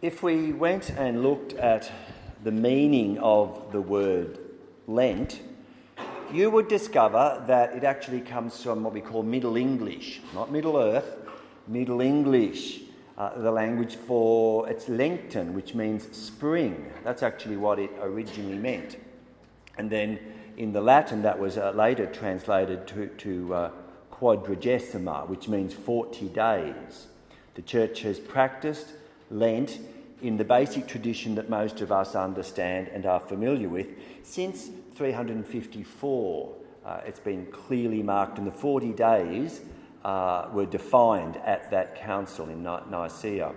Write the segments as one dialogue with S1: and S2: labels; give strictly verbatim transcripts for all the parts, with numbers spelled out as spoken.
S1: If we went and looked at the meaning of the word Lent, you would discover that it actually comes from what we call Middle English, not Middle Earth, Middle English, uh, the language for, it's Lenten, which means spring. That's actually what it originally meant. And then in the Latin, that was uh, later translated to, to uh, quadragesima, which means forty days. The Church has practiced Lent in the basic tradition that most of us understand and are familiar with since three hundred fifty-four. Uh, it's been clearly marked, and the forty days uh, were defined at that council in Ni- Nicaea.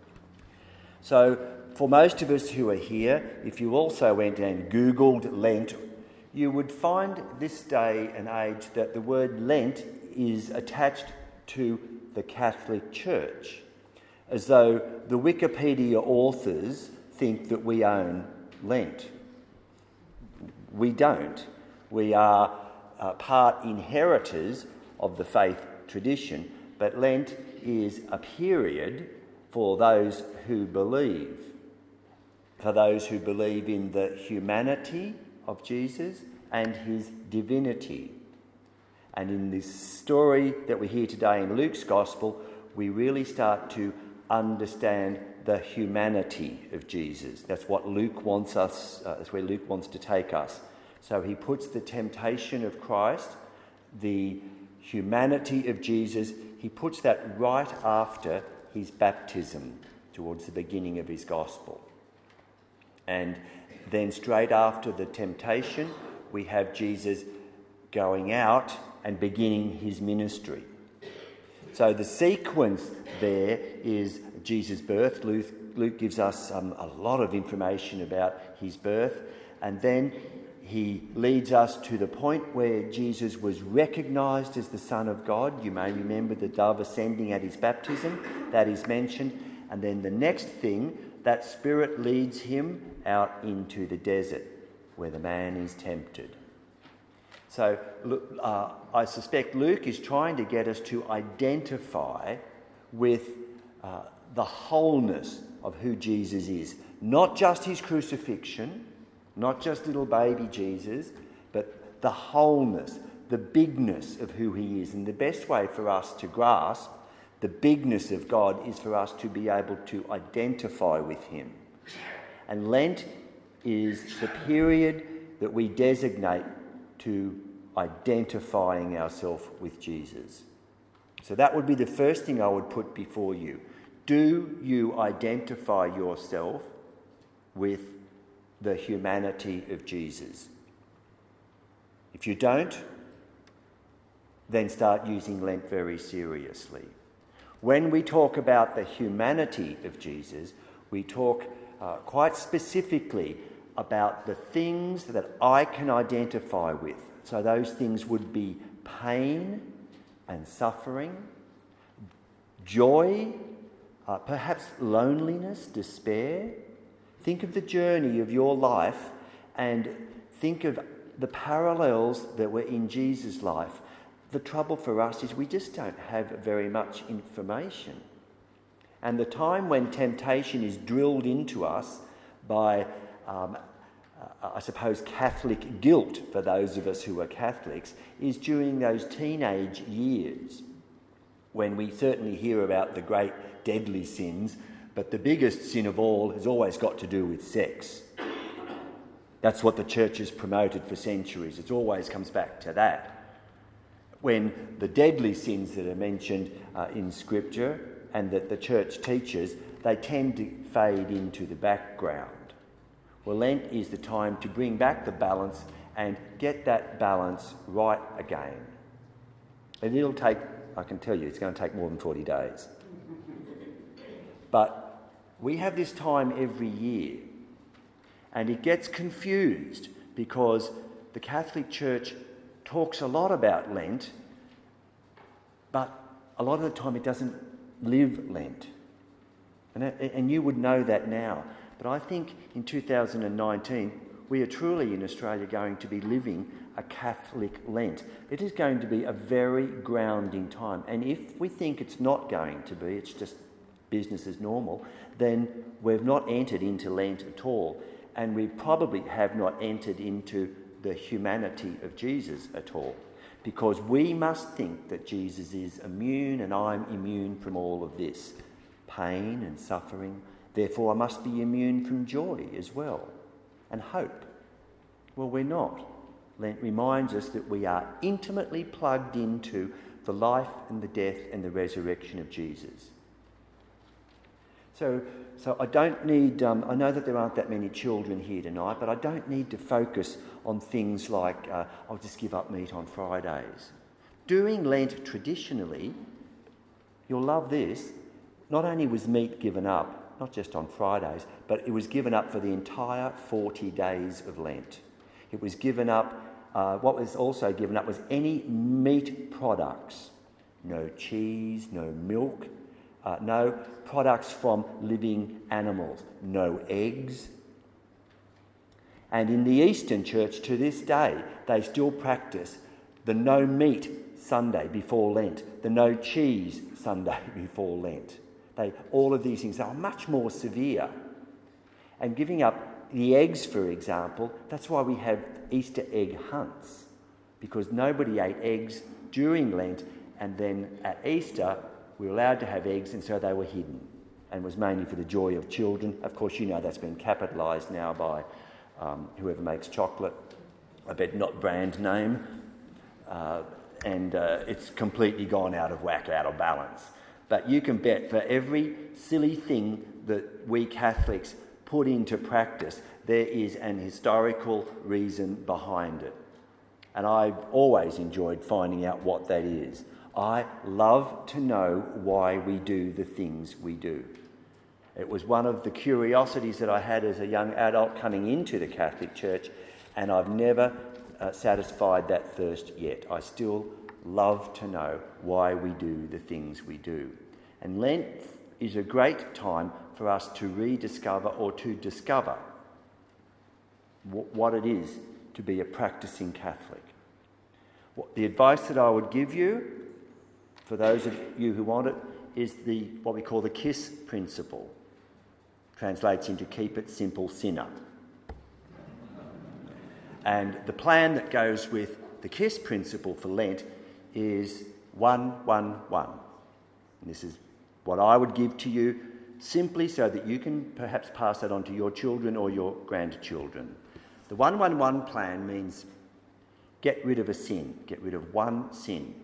S1: So for most of us who are here, if you also went and Googled Lent, you would find this day and age that the word Lent is attached to the Catholic Church, as though the Wikipedia authors think that we own Lent. We don't. We are uh, part inheritors of the faith tradition, but Lent is a period for those who believe, for those who believe in the humanity of Jesus and his divinity. And in this story that we hear today in Luke's Gospel, we really start to understand the humanity of Jesus. That's what Luke wants us, uh, that's where Luke wants to take us. So he puts the temptation of Christ, the humanity of Jesus, he puts that right after his baptism, towards the beginning of his Gospel. And then straight after the temptation, we have Jesus going out and beginning his ministry. So the sequence there is Jesus' birth. Luke, Luke gives us um, a lot of information about his birth, and then he leads us to the point where Jesus was recognised as the Son of God. You may remember the dove ascending at his baptism, that is mentioned. And then the next thing, that Spirit leads him out into the desert where the man is tempted. So uh, I suspect Luke is trying to get us to identify with uh, the wholeness of who Jesus is. Not just his crucifixion, not just little baby Jesus, but the wholeness, the bigness of who he is. And the best way for us to grasp the bigness of God is for us to be able to identify with him. And Lent is the period that we designate to identifying ourselves with Jesus. So that would be the first thing I would put before you. Do you identify yourself with the humanity of Jesus? If you don't, then start using Lent very seriously. When we talk about the humanity of Jesus, we talk uh, quite specifically about the things that I can identify with. So those things would be pain and suffering, joy, uh, perhaps loneliness, despair. Think of the journey of your life and think of the parallels that were in Jesus' life. The trouble for us is we just don't have very much information. And the time when temptation is drilled into us by um, I suppose Catholic guilt for those of us who are Catholics is during those teenage years when we certainly hear about the great deadly sins, but the biggest sin of all has always got to do with sex. That's what the Church has promoted for centuries. It always comes back to that. When the deadly sins that are mentioned uh, in Scripture and that the Church teaches, they tend to fade into the background. Well, Lent is the time to bring back the balance and get that balance right again. And it'll take, I can tell you, it's going to take more than forty days. But we have this time every year, and it gets confused because the Catholic Church talks a lot about Lent, but a lot of the time it doesn't live Lent. And, and you would know that now. But I think in two thousand nineteen, we are truly in Australia going to be living a Catholic Lent. It is going to be a very grounding time. And if we think it's not going to be, it's just business as normal, then we've not entered into Lent at all. And we probably have not entered into the humanity of Jesus at all. Because we must think that Jesus is immune and I'm immune from all of this pain and suffering. Therefore, I must be immune from joy as well and hope. Well, we're not. Lent reminds us that we are intimately plugged into the life and the death and the resurrection of Jesus. So, so I don't need, um, I know that there aren't that many children here tonight, but I don't need to focus on things like, uh, I'll just give up meat on Fridays. During Lent, traditionally, you'll love this, not only was meat given up, not just on Fridays, but it was given up for the entire forty days of Lent. It was given up, uh, what was also given up was any meat products. No cheese, no milk, uh, no products from living animals, no eggs. And in the Eastern Church to this day, they still practice the no meat Sunday before Lent, the no cheese Sunday before Lent. They, all of these things are much more severe. And giving up the eggs, for example, that's why we have Easter egg hunts, because nobody ate eggs during Lent, and then at Easter we were allowed to have eggs, and so they were hidden, and was mainly for the joy of children. Of course, you know that's been capitalised now by um, whoever makes chocolate, I bet not brand name, uh, and uh, it's completely gone out of whack, out of balance. But you can bet for every silly thing that we Catholics put into practice, there is an historical reason behind it. And I've always enjoyed finding out what that is. I love to know why we do the things we do. It was one of the curiosities that I had as a young adult coming into the Catholic Church, and I've never uh, satisfied that thirst yet. I still love to know why we do the things we do. And Lent is a great time for us to rediscover or to discover w- what it is to be a practicing Catholic. What, the advice that I would give you, for those of you who want it, is the what we call the KISS principle. Translates into keep it simple, sinner. And the plan that goes with the KISS principle for Lent is one, one, one. And this is what I would give to you, simply so that you can perhaps pass that on to your children or your grandchildren. The one one one plan means get rid of a sin, get rid of one sin.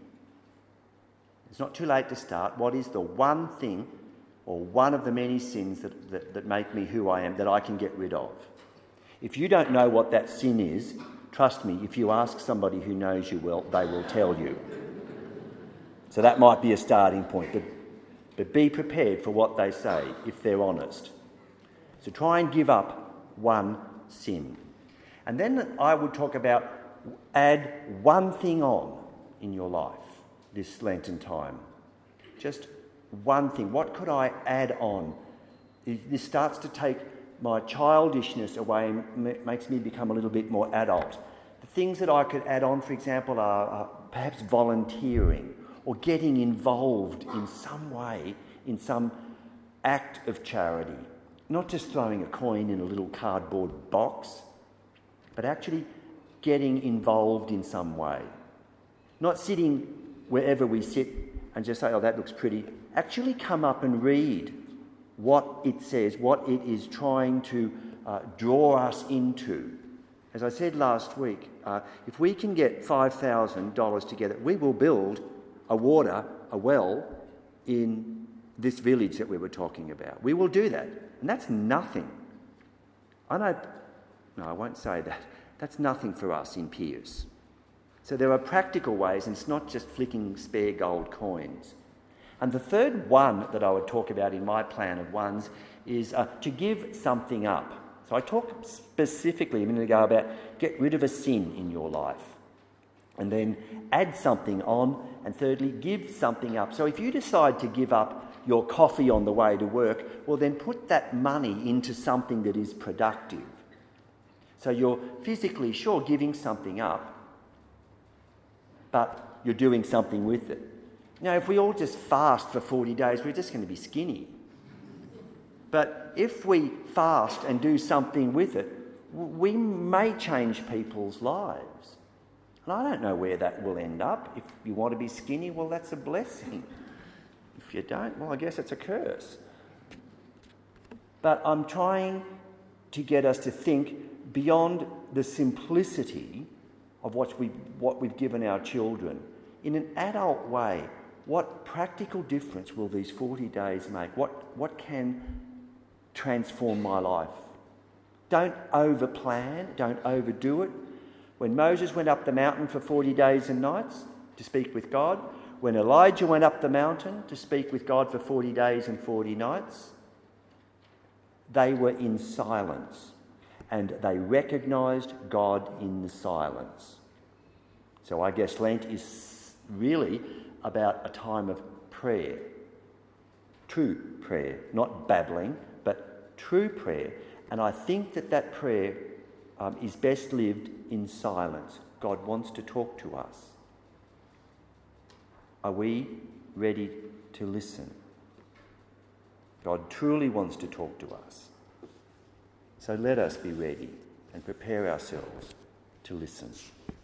S1: It's not too late to start. What is the one thing or one of the many sins that, that, that make me who I am that I can get rid of? If you don't know what that sin is, trust me, if you ask somebody who knows you well, they will tell you. So that might be a starting point, but, but be prepared for what they say if they're honest. So try and give up one sin. And then I would talk about add one thing on in your life this Lenten time. Just one thing. What could I add on? This starts to take my childishness away and makes me become a little bit more adult. The things that I could add on, for example, are, are perhaps volunteering or getting involved in some way, in some act of charity. Not just throwing a coin in a little cardboard box, but actually getting involved in some way. Not sitting wherever we sit and just say, oh, that looks pretty. Actually come up and read what it says, what it is trying to uh, draw us into. As I said last week, uh, if we can get five thousand dollars together, we will build a water, a well, in this village that we were talking about. We will do that. And that's nothing. I know, no, I won't say that. That's nothing for us in Pierce. So there are practical ways, and it's not just flicking spare gold coins. And the third one that I would talk about in my plan of ones is uh, to give something up. So I talked specifically a minute ago about get rid of a sin in your life. And then add something on. And thirdly, give something up. So if you decide to give up your coffee on the way to work, well then put that money into something that is productive. So you're physically, sure, giving something up, but you're doing something with it. Now, if we all just fast for forty days, we're just going to be skinny. But if we fast and do something with it, we may change people's lives. And I don't know where that will end up. If you want to be skinny, well, that's a blessing. If you don't, well, I guess it's a curse. But I'm trying to get us to think beyond the simplicity of what, we, what we've given our children. In an adult way, what practical difference will these forty days make? What, what can transform my life? Don't overplan, don't overdo it. When Moses went up the mountain for forty days and nights to speak with God, when Elijah went up the mountain to speak with God for forty days and forty nights, they were in silence and they recognised God in the silence. So I guess Lent is really about a time of prayer. True prayer, not babbling, but true prayer. And I think that that prayer um, is best lived in silence. God wants to talk to us. Are we ready to listen? God truly wants to talk to us. So let us be ready and prepare ourselves to listen.